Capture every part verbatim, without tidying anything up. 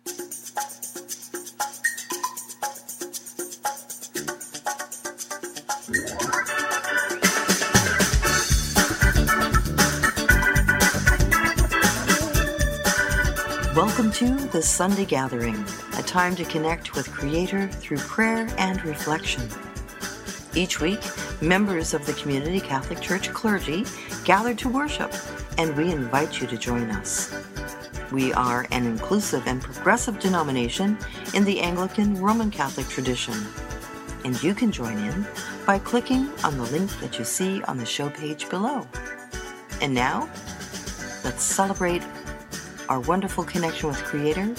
Welcome to the Sunday Gathering, a time to connect with Creator through prayer and reflection. Each week, members of the Community Catholic Church clergy gather to worship, and we invite you to join us. We are an inclusive and progressive denomination in the Anglican Roman Catholic tradition, and you can join in by clicking on the link that you see on the show page below. And now, let's celebrate our wonderful connection with Creator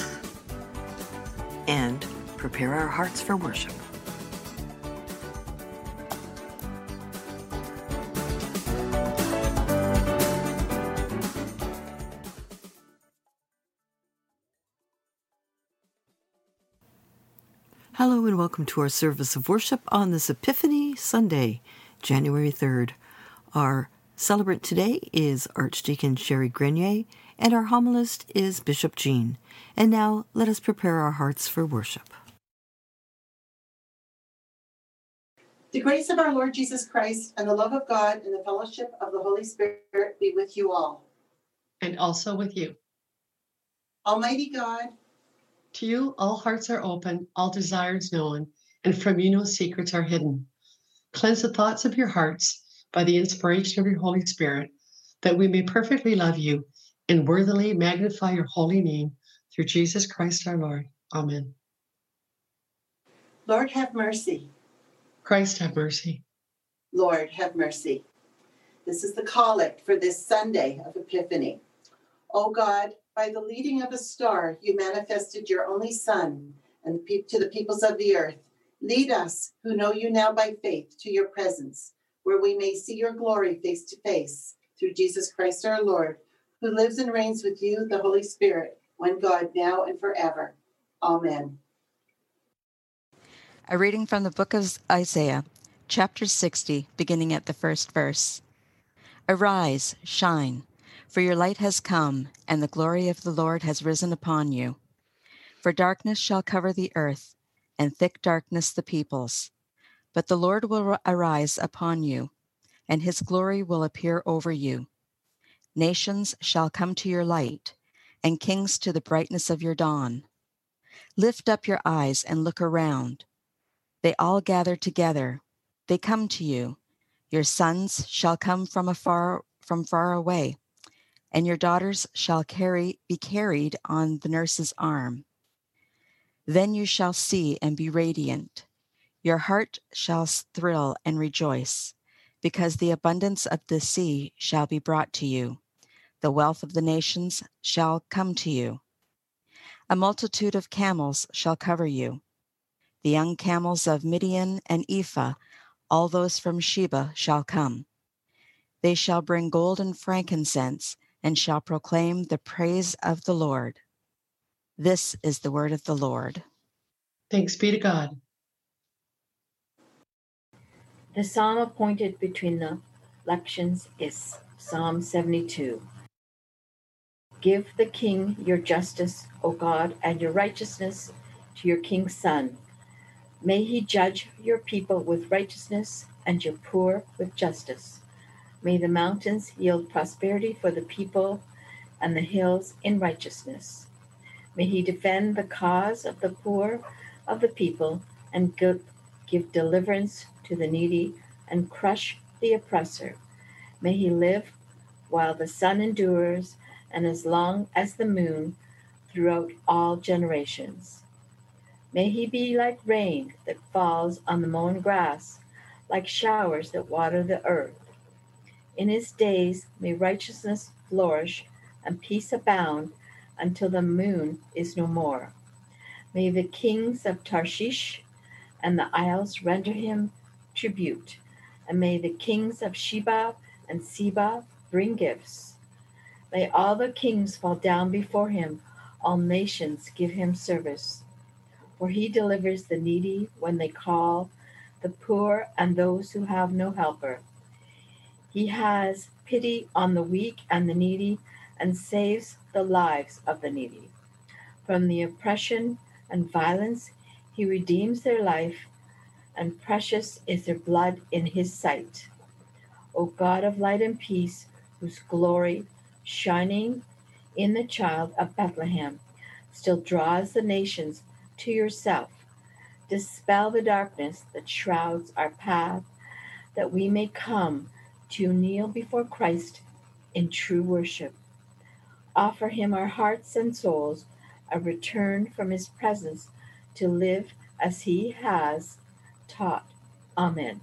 and prepare our hearts for worship. Hello and welcome to our service of worship on this Epiphany Sunday, January third. Our celebrant today is Archdeacon Sherry Grenier, and our homilist is Bishop Jean. And now let us prepare our hearts for worship. The grace of our Lord Jesus Christ and the love of God and the fellowship of the Holy Spirit be with you all. And also with you. Almighty God, to you all hearts are open, all desires known, and from you no secrets are hidden. Cleanse the thoughts of your hearts by the inspiration of your Holy Spirit, that we may perfectly love you and worthily magnify your holy name through Jesus Christ our Lord. Amen. Lord, have mercy. Christ, have mercy. Lord, have mercy. This is the collect for this Sunday of Epiphany. O God, by the leading of a star, you manifested your only Son and to the peoples of the earth. Lead us, who know you now by faith, to your presence, where we may see your glory face to face, through Jesus Christ our Lord, who lives and reigns with you, the Holy Spirit, one God, now and forever. Amen. A reading from the book of Isaiah, chapter sixty, beginning at the first verse. Arise, shine, for your light has come, and the glory of the Lord has risen upon you. For darkness shall cover the earth, and thick darkness the peoples. But the Lord will arise upon you, and his glory will appear over you. Nations shall come to your light, and kings to the brightness of your dawn. Lift up your eyes and look around. They all gather together. They come to you. Your sons shall come from afar, from far away, and your daughters shall carry, be carried on the nurse's arm. Then you shall see and be radiant. Your heart shall thrill and rejoice, because the abundance of the sea shall be brought to you. The wealth of the nations shall come to you. A multitude of camels shall cover you. The young camels of Midian and Ephah, all those from Sheba, shall come. They shall bring gold and frankincense, and shall proclaim the praise of the Lord. This is the word of the Lord. Thanks be to God. The psalm appointed between the lections is Psalm seventy-two. Give the king your justice, O God, and your righteousness to your king's son. May he judge your people with righteousness and your poor with justice. May the mountains yield prosperity for the people and the hills in righteousness. May he defend the cause of the poor of the people and give deliverance to the needy and crush the oppressor. May he live while the sun endures and as long as the moon throughout all generations. May he be like rain that falls on the mown grass, like showers that water the earth. In his days may righteousness flourish and peace abound until the moon is no more. May the kings of Tarshish and the isles render him tribute, and may the kings of Sheba and Seba bring gifts. May all the kings fall down before him, all nations give him service. For he delivers the needy when they call, the poor and those who have no helper. He has pity on the weak and the needy, and saves the lives of the needy. From the oppression and violence, he redeems their life, and precious is their blood in his sight. O God of light and peace, whose glory, shining in the child of Bethlehem, still draws the nations to yourself, dispel the darkness that shrouds our path, that we may come to kneel before Christ in true worship. Offer him our hearts and souls, a return from his presence to live as he has taught. Amen.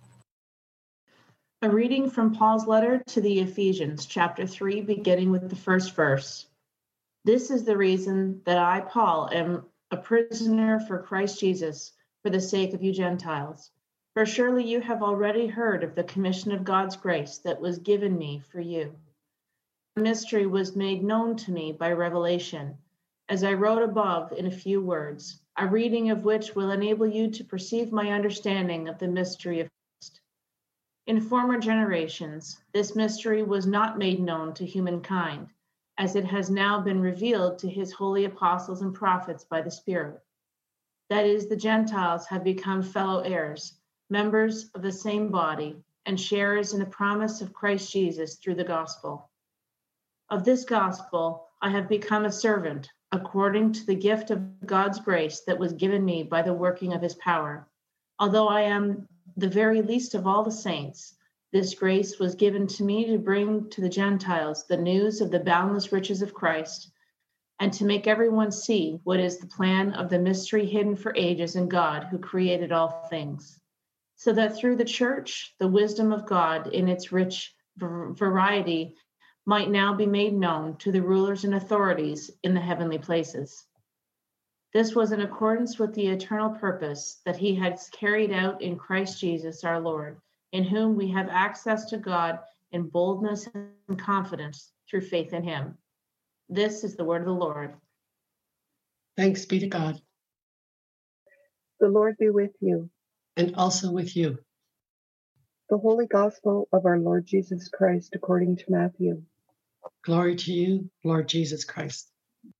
A reading from Paul's letter to the Ephesians, chapter three, beginning with the first verse. This is the reason that I, Paul, am a prisoner for Christ Jesus, for the sake of you Gentiles. For surely you have already heard of the commission of God's grace that was given me for you. The mystery was made known to me by revelation, as I wrote above in a few words, a reading of which will enable you to perceive my understanding of the mystery of Christ. In former generations, this mystery was not made known to humankind, as it has now been revealed to his holy apostles and prophets by the Spirit. That is, the Gentiles have become fellow heirs, members of the same body, and sharers in the promise of Christ Jesus through the gospel. Of this gospel, I have become a servant, according to the gift of God's grace that was given me by the working of his power. Although I am the very least of all the saints, this grace was given to me to bring to the Gentiles the news of the boundless riches of Christ, and to make everyone see what is the plan of the mystery hidden for ages in God who created all things, so that through the church, the wisdom of God in its rich variety might now be made known to the rulers and authorities in the heavenly places. This was in accordance with the eternal purpose that he had carried out in Christ Jesus our Lord, in whom we have access to God in boldness and confidence through faith in him. This is the word of the Lord. Thanks be to God. The Lord be with you. And also with you. The Holy Gospel of our Lord Jesus Christ according to Matthew. Glory to you, Lord Jesus Christ.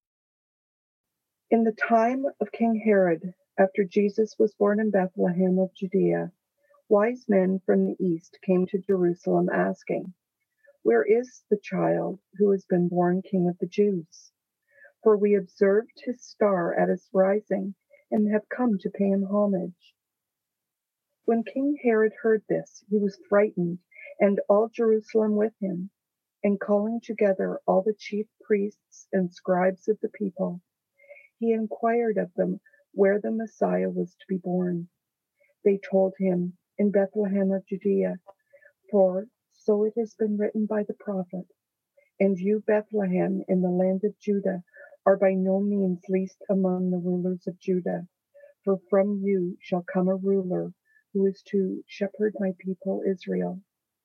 In the time of King Herod, after Jesus was born in Bethlehem of Judea, wise men from the east came to Jerusalem asking, "Where is the child who has been born King of the Jews? For we observed his star at its rising and have come to pay him homage." When King Herod heard this, he was frightened, and all Jerusalem with him, and calling together all the chief priests and scribes of the people, he inquired of them where the Messiah was to be born. They told him, "In Bethlehem of Judea, for so it has been written by the prophet, and you, Bethlehem, in the land of Judah, are by no means least among the rulers of Judah, for from you shall come a ruler who is to shepherd my people Israel."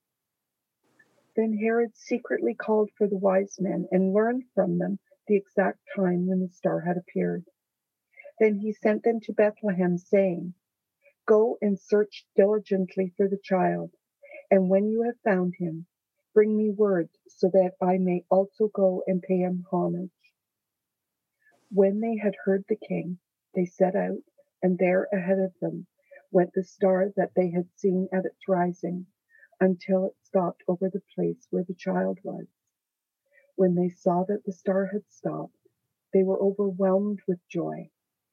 Then Herod secretly called for the wise men and learned from them the exact time when the star had appeared. Then he sent them to Bethlehem, saying, "Go and search diligently for the child, and when you have found him, bring me word so that I may also go and pay him homage." When they had heard the king, they set out, and there ahead of them went the star that they had seen at its rising, until it stopped over the place where the child was. When they saw that the star had stopped, they were overwhelmed with joy.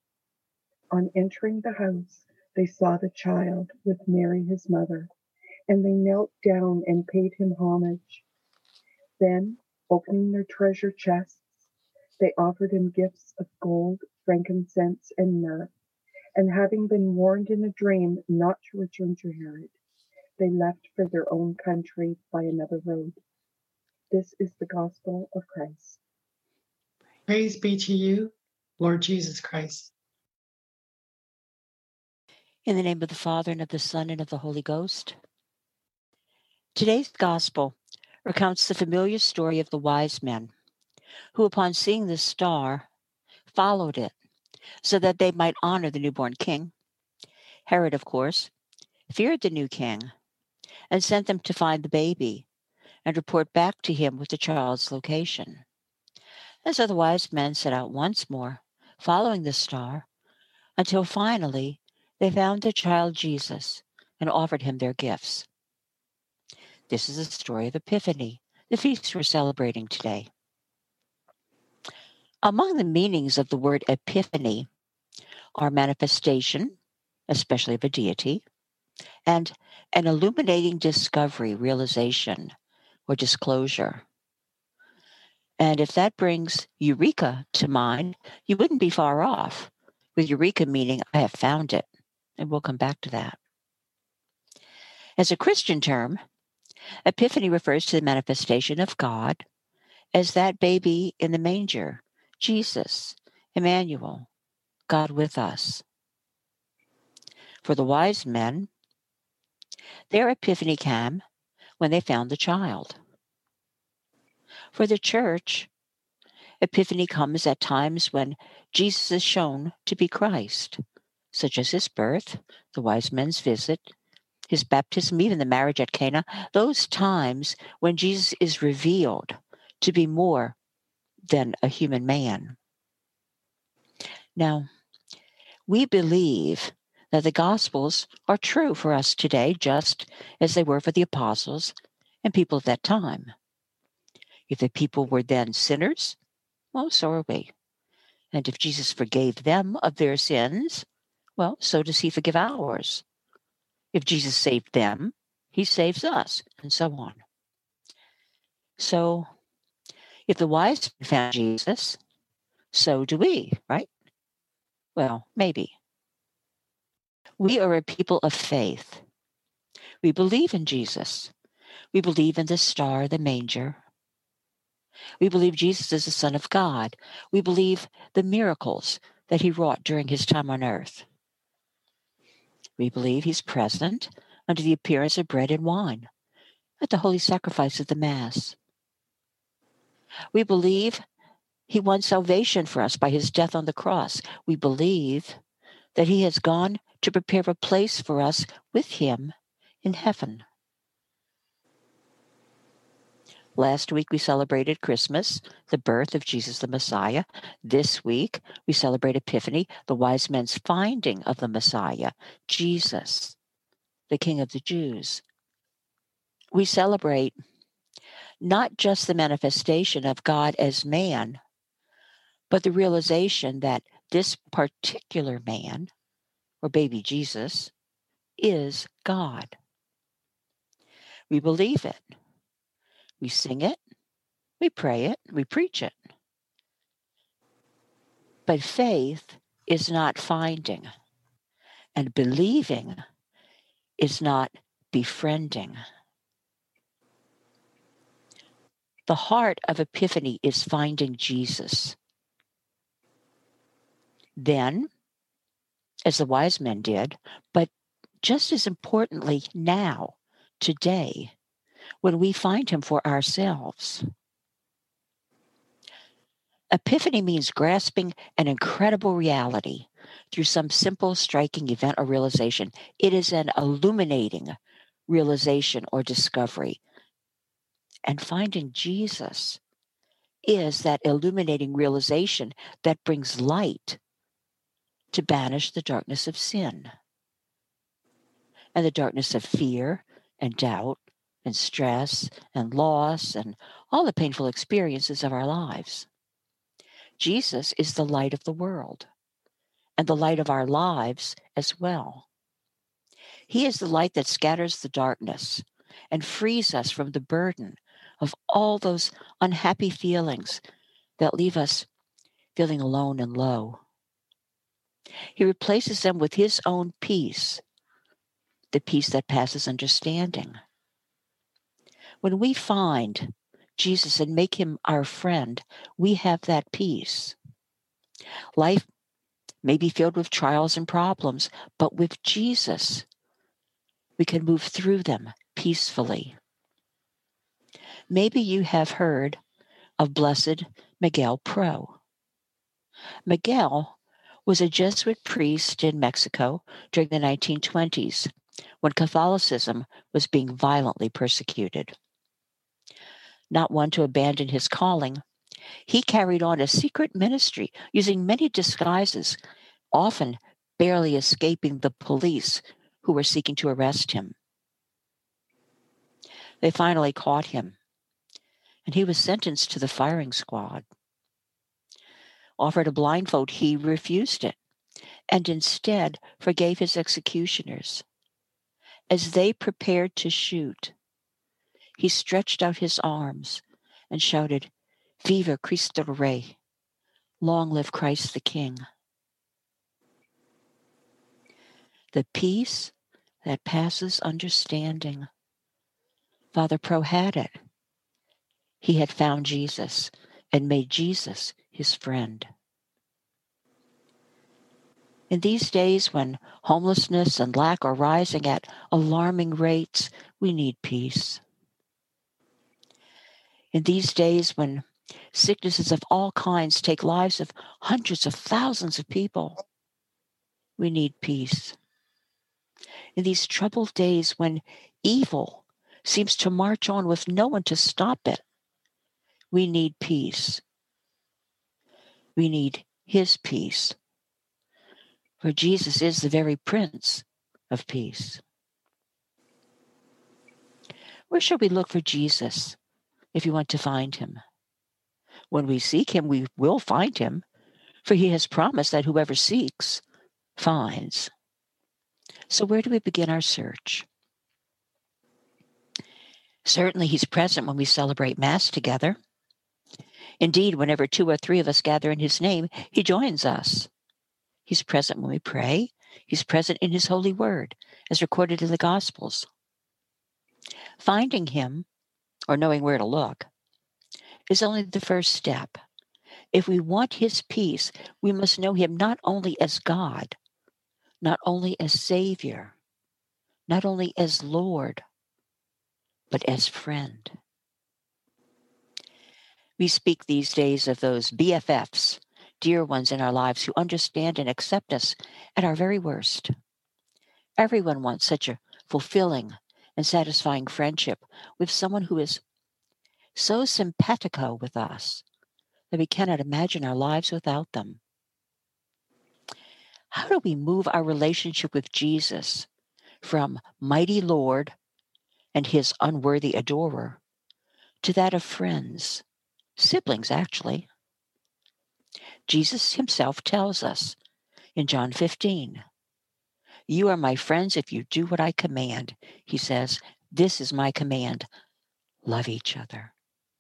On entering the house, they saw the child with Mary his mother, and they knelt down and paid him homage. Then, opening their treasure chests, they offered him gifts of gold, frankincense, and myrrh. And having been warned in a dream not to return to Herod, they left for their own country by another road. This is the gospel of Christ. Praise be to you, Lord Jesus Christ. In the name of the Father, and of the Son, and of the Holy Ghost. Today's gospel recounts the familiar story of the wise men, who upon seeing the star, followed it, so that they might honor the newborn king. Herod, of course, feared the new king, and sent them to find the baby and report back to him with the child's location. And so the wise men set out once more, following the star, until finally they found the child Jesus and offered him their gifts. This is the story of Epiphany, the feast we're celebrating today. Among the meanings of the word epiphany are manifestation, especially of a deity, and an illuminating discovery, realization, or disclosure. And if that brings eureka to mind, you wouldn't be far off, with eureka meaning I have found it. And we'll come back to that. As a Christian term, Epiphany refers to the manifestation of God as that baby in the manger, Jesus, Emmanuel, God with us. For the wise men, their epiphany came when they found the child. For the church, epiphany comes at times when Jesus is shown to be Christ, such as his birth, the wise men's visit, his baptism, even the marriage at Cana, those times when Jesus is revealed to be more than a human man. Now, we believe that the Gospels are true for us today, just as they were for the apostles and people of that time. If the people were then sinners, well, so are we. And if Jesus forgave them of their sins, well, so does he forgive ours. If Jesus saved them, he saves us, and so on. So, if the wise men found Jesus, so do we, right? Well, maybe. We are a people of faith. We believe in Jesus. We believe in the star, the manger. We believe Jesus is the Son of God. We believe the miracles that he wrought during his time on earth. We believe he's present under the appearance of bread and wine at the holy sacrifice of the Mass. We believe he won salvation for us by his death on the cross. We believe that he has gone to prepare a place for us with him in heaven. Last week we celebrated Christmas, the birth of Jesus the Messiah. This week we celebrate Epiphany, the wise men's finding of the Messiah, Jesus, the King of the Jews. We celebrate not just the manifestation of God as man, but the realization that this particular man, or baby Jesus, is God. We believe it. We sing it. We pray it. We preach it. But faith is not finding, and believing is not befriending. The heart of Epiphany is finding Jesus. Then, as the wise men did, but just as importantly now, today, when we find him for ourselves. Epiphany means grasping an incredible reality through some simple, striking event or realization. It is an illuminating realization or discovery. And finding Jesus is that illuminating realization that brings light to banish the darkness of sin and the darkness of fear and doubt and stress and loss and all the painful experiences of our lives. Jesus is the light of the world and the light of our lives as well. He is the light that scatters the darkness and frees us from the burden of all those unhappy feelings that leave us feeling alone and low. He replaces them with his own peace, the peace that passes understanding. When we find Jesus and make him our friend, we have that peace. Life may be filled with trials and problems, but with Jesus, we can move through them peacefully. Maybe you have heard of Blessed Miguel Pro. Miguel was a Jesuit priest in Mexico during the nineteen twenties when Catholicism was being violently persecuted. Not one to abandon his calling, He carried on a secret ministry using many disguises, often barely escaping the police who were seeking to arrest him. They finally caught him, and he was sentenced to the firing squad. Offered a blindfold, he refused it, and instead forgave his executioners. As they prepared to shoot, he stretched out his arms and shouted, "Viva Cristo Rey! Long live Christ the King!" The peace that passes understanding. Father Pro had it. He had found Jesus and made Jesus his friend. In these days when homelessness and lack are rising at alarming rates, we need peace. In these days when sicknesses of all kinds take lives of hundreds of thousands of people, we need peace. In these troubled days when evil seems to march on with no one to stop it, we need peace. We need his peace. For Jesus is the very Prince of Peace. Where should we look for Jesus if you want to find him? When we seek him, we will find him, for he has promised that whoever seeks finds. So where do we begin our search? Certainly he's present when we celebrate Mass together. Indeed, whenever two or three of us gather in his name, he joins us. He's present when we pray. He's present in his holy word, as recorded in the Gospels. Finding him, or knowing where to look, is only the first step. If we want his peace, we must know him not only as God, not only as Savior, not only as Lord, but as friend. We speak these days of those B F Fs, dear ones in our lives who understand and accept us at our very worst. Everyone wants such a fulfilling and satisfying friendship with someone who is so simpatico with us that we cannot imagine our lives without them. How do we move our relationship with Jesus from mighty Lord and his unworthy adorer to that of friends, siblings actually? Jesus himself tells us in John fifteen, "You are my friends if you do what I command." He says, "This is my command, love each other."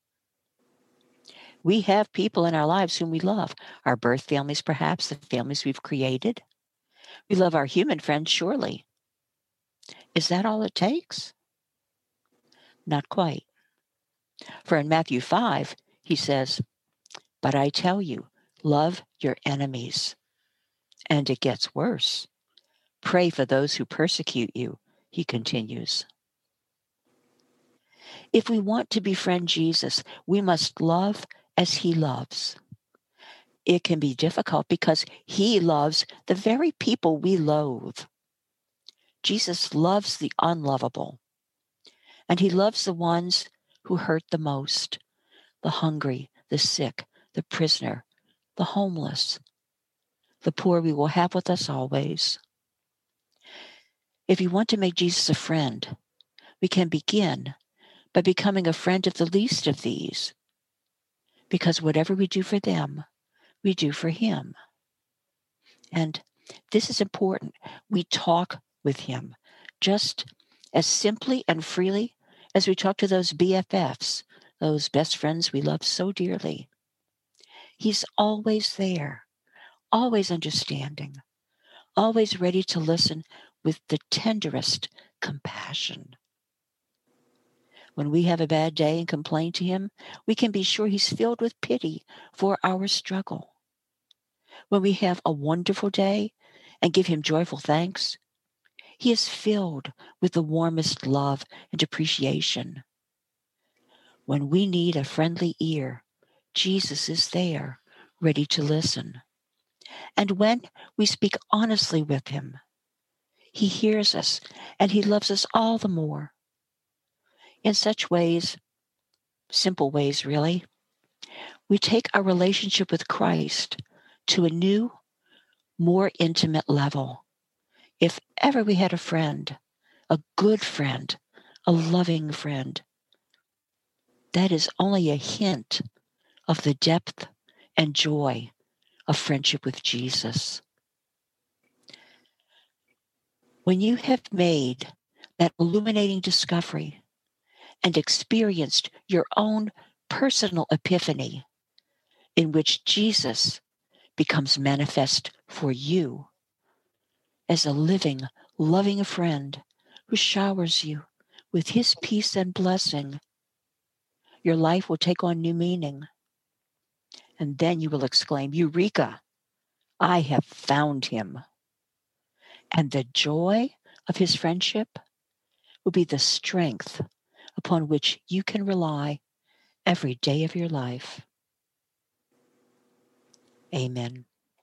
We have people in our lives whom we love, our birth families perhaps, the families we've created. We love our human friends, surely. Is that all it takes? Not quite. For in Matthew five, he says, "But I tell you, love your enemies." And it gets worse. "Pray for those who persecute you," he continues. If we want to befriend Jesus, we must love as he loves. It can be difficult because he loves the very people we loathe. Jesus loves the unlovable, and he loves the ones who hurt the most, the hungry, the sick, the prisoner, the homeless, the poor we will have with us always. If you want to make Jesus a friend, we can begin by becoming a friend of the least of these, because whatever we do for them, we do for him. And this is important. We talk with him just as simply and freely as we talk to those B F Fs, those best friends we love so dearly. He's always there, always understanding, always ready to listen with the tenderest compassion. When we have a bad day and complain to him, we can be sure he's filled with pity for our struggle. When we have a wonderful day and give him joyful thanks, he is filled with the warmest love and appreciation. When we need a friendly ear, Jesus is there, ready to listen. And when we speak honestly with him, he hears us and he loves us all the more. In such ways, simple ways really, we take our relationship with Christ to a new, more intimate level. If ever we had a friend, a good friend, a loving friend, that is only a hint of the depth and joy of friendship with Jesus. When you have made that illuminating discovery and experienced your own personal epiphany in which Jesus becomes manifest for you as a living, loving friend who showers you with his peace and blessing, your life will take on new meaning. And then you will exclaim, Eureka, I have found him. And the joy of his friendship will be the strength upon which you can rely every day of your life. Amen.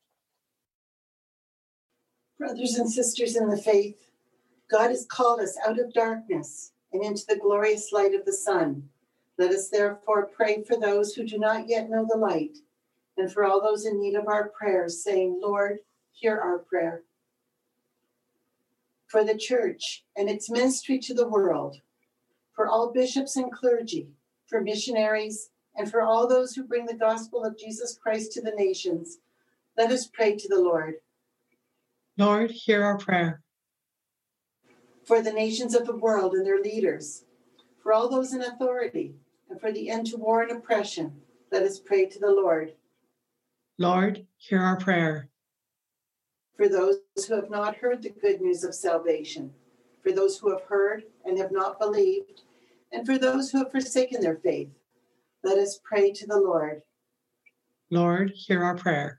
Brothers and sisters in the faith, God has called us out of darkness and into the glorious light of the sun. Let us therefore pray for those who do not yet know the light, and for all those in need of our prayers, saying, Lord, hear our prayer. For the church and its ministry to the world, for all bishops and clergy, for missionaries, and for all those who bring the gospel of Jesus Christ to the nations, let us pray to the Lord. Lord, hear our prayer. For the nations of the world and their leaders, for all those in authority, and for the end to war and oppression, let us pray to the Lord. Lord, hear our prayer. For those who have not heard the good news of salvation, for those who have heard and have not believed, and for those who have forsaken their faith, let us pray to the Lord. Lord, hear our prayer.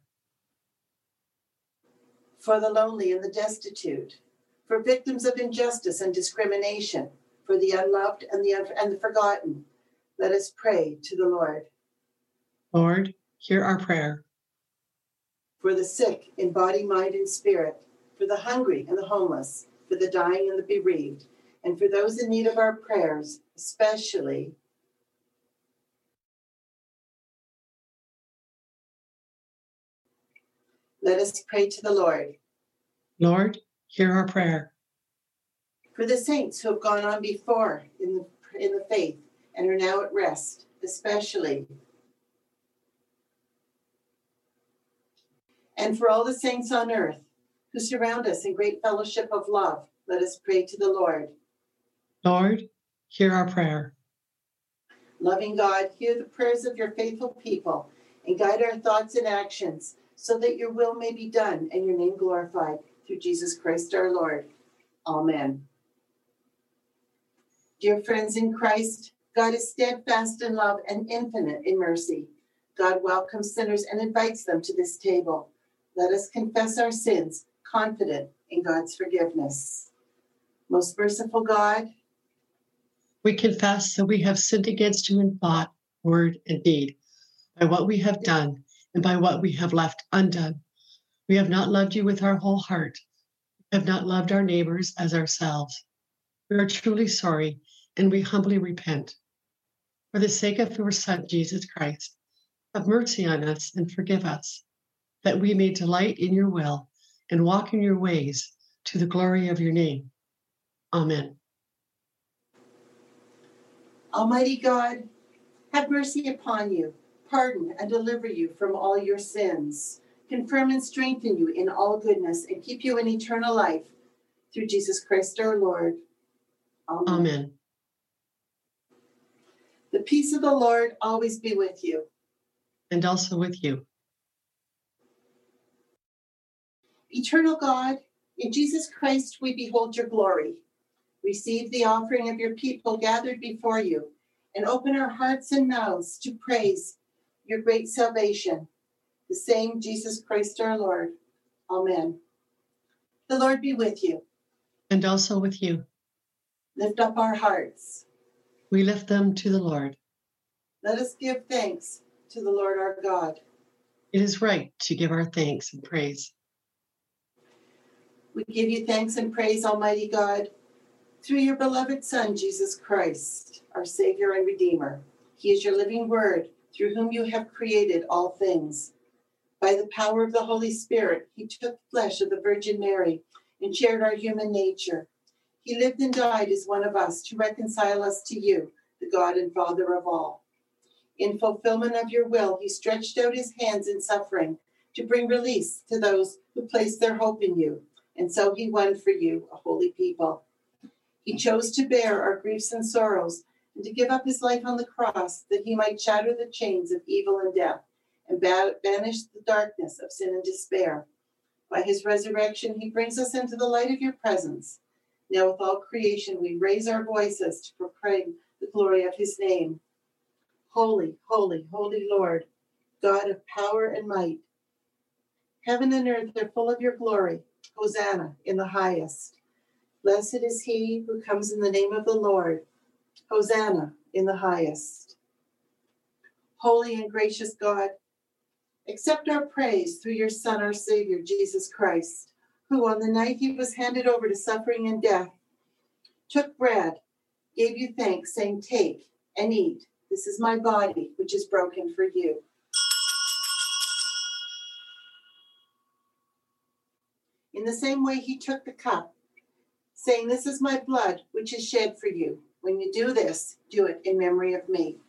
For the lonely and the destitute, for victims of injustice and discrimination, for the unloved and the, un- and the forgotten, let us pray to the Lord. Lord, hear our prayer. For the sick in body, mind, and spirit, for the hungry and the homeless, for the dying and the bereaved, and for those in need of our prayers, especially let us pray to the Lord. Lord, hear our prayer. For the saints who have gone on before in the, in the faith and are now at rest, especially. And for all the saints on earth who surround us in great fellowship of love, let us pray to the Lord. Lord, hear our prayer. Loving God, hear the prayers of your faithful people and guide our thoughts and actions so that your will may be done and your name glorified through Jesus Christ our Lord. Amen. Dear friends in Christ, God is steadfast in love and infinite in mercy. God welcomes sinners and invites them to this table. Let us confess our sins, confident in God's forgiveness. Most merciful God, we confess that we have sinned against you in thought, word, and deed, by what we have done and by what we have left undone. We have not loved you with our whole heart. We have not loved our neighbors as ourselves. We are truly sorry, and we humbly repent. For the sake of your Son, Jesus Christ, have mercy on us and forgive us, that we may delight in your will and walk in your ways to the glory of your name. Amen. Almighty God, have mercy upon you, pardon and deliver you from all your sins, confirm and strengthen you in all goodness, and keep you in eternal life through Jesus Christ our Lord. Amen. Amen. The peace of the Lord always be with you. And also with you. Eternal God, in Jesus Christ we behold your glory. Receive the offering of your people gathered before you, and open our hearts and mouths to praise your great salvation, the same Jesus Christ our Lord. Amen. The Lord be with you. And also with you. Lift up our hearts. We lift them to the Lord. Let us give thanks to the Lord our God. It is right to give our thanks and praise. We give you thanks and praise, Almighty God, through your beloved Son, Jesus Christ, our Savior and Redeemer. He is your living word, through whom you have created all things. By the power of the Holy Spirit, he took flesh of the Virgin Mary and shared our human nature. He lived and died as one of us to reconcile us to you, the God and Father of all. In fulfillment of your will, he stretched out his hands in suffering to bring release to those who place their hope in you, and so he won for you a holy people. He chose to bear our griefs and sorrows and to give up his life on the cross that he might shatter the chains of evil and death and banish the darkness of sin and despair. By his resurrection, he brings us into the light of your presence. Now with all creation, we raise our voices to proclaim the glory of his name. Holy, holy, holy Lord, God of power and might. Heaven and earth are full of your glory. Hosanna in the highest. Blessed is he who comes in the name of the Lord. Hosanna in the highest. Holy and gracious God, accept our praise through your Son, our Savior, Jesus Christ, who on the night he was handed over to suffering and death, took bread, gave you thanks, saying, "Take and eat. This is my body, which is broken for you." In the same way, he took the cup, saying, "This is my blood, which is shed for you. When you do this, do it in memory of me."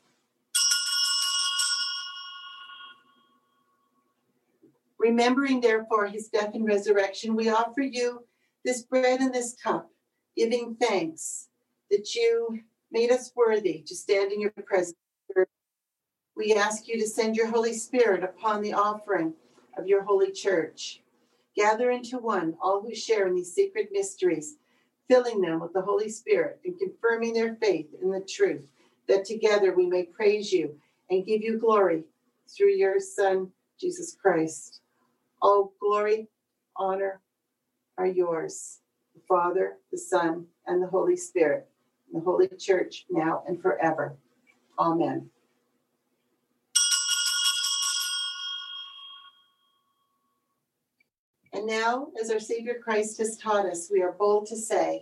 Remembering, therefore, his death and resurrection, we offer you this bread and this cup, giving thanks that you made us worthy to stand in your presence. We ask you to send your Holy Spirit upon the offering of your holy church. Gather into one all who share in these secret mysteries, filling them with the Holy Spirit and confirming their faith in the truth, that together we may praise you and give you glory through your Son, Jesus Christ. All glory, honor are yours, the Father, the Son, and the Holy Spirit, in the Holy Church, now and forever. Amen. And now, as our Savior Christ has taught us, we are bold to say,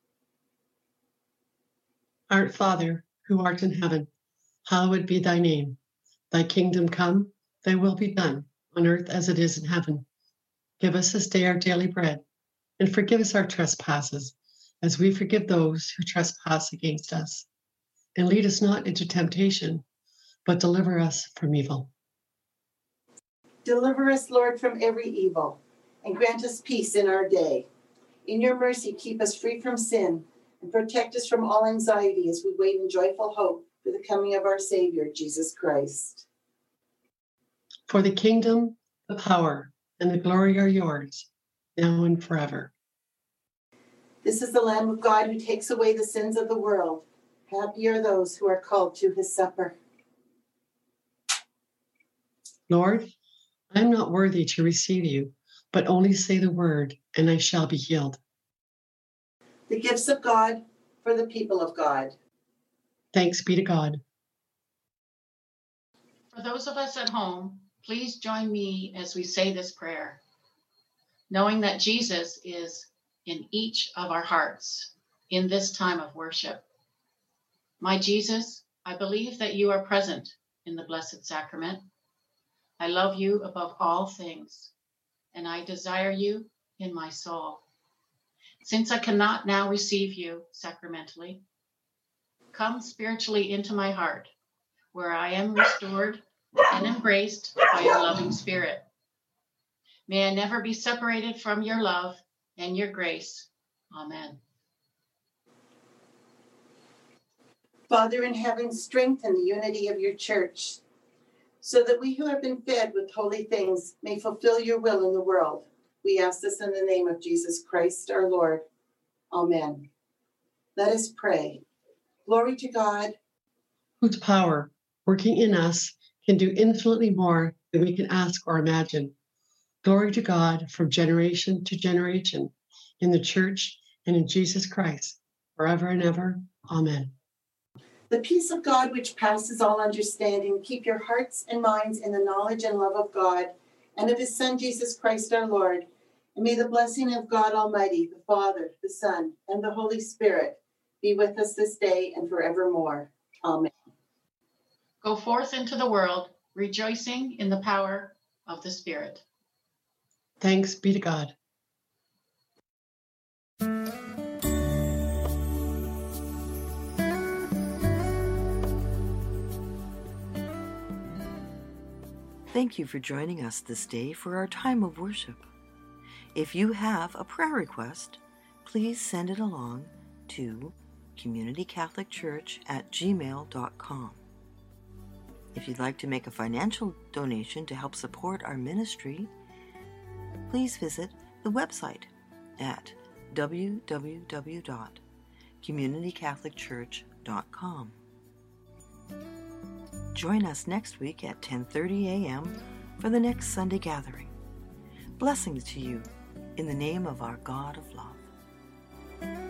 Our Father, who art in heaven, hallowed be thy name. Thy kingdom come, thy will be done, on earth as it is in heaven. Give us this day our daily bread, and forgive us our trespasses, as we forgive those who trespass against us. And lead us not into temptation, but deliver us from evil. Deliver us, Lord, from every evil, and grant us peace in our day. In your mercy, keep us free from sin, and protect us from all anxiety as we wait in joyful hope for the coming of our Savior, Jesus Christ. For the kingdom, the power, and the glory are yours, now and forever. This is the Lamb of God who takes away the sins of the world. Happy are those who are called to his supper. Lord, I am not worthy to receive you, but only say the word, and I shall be healed. The gifts of God for the people of God. Thanks be to God. For those of us at home, please join me as we say this prayer, knowing that Jesus is in each of our hearts in this time of worship. My Jesus, I believe that you are present in the Blessed Sacrament. I love you above all things, and I desire you in my soul. Since I cannot now receive you sacramentally, come spiritually into my heart, where I am restored and embraced by your loving Spirit. May I never be separated from your love and your grace. Amen. Father in heaven, strengthen the unity of your church, so that we who have been fed with holy things may fulfill your will in the world. We ask this in the name of Jesus Christ, our Lord. Amen. Let us pray. Glory to God, whose power, working in us, can do infinitely more than we can ask or imagine. Glory to God from generation to generation, in the church and in Jesus Christ, forever and ever. Amen. The peace of God, which passes all understanding, keep your hearts and minds in the knowledge and love of God and of his Son, Jesus Christ, our Lord. And may the blessing of God Almighty, the Father, the Son, and the Holy Spirit be with us this day and forevermore. Amen. Go forth into the world, rejoicing in the power of the Spirit. Thanks be to God. Thank you for joining us this day for our time of worship. If you have a prayer request, please send it along to community catholic church at gmail dot com. If you'd like to make a financial donation to help support our ministry, please visit the website at w w w dot community catholic church dot com. Join us next week at ten thirty a.m. for the next Sunday gathering. Blessings to you in the name of our God of love.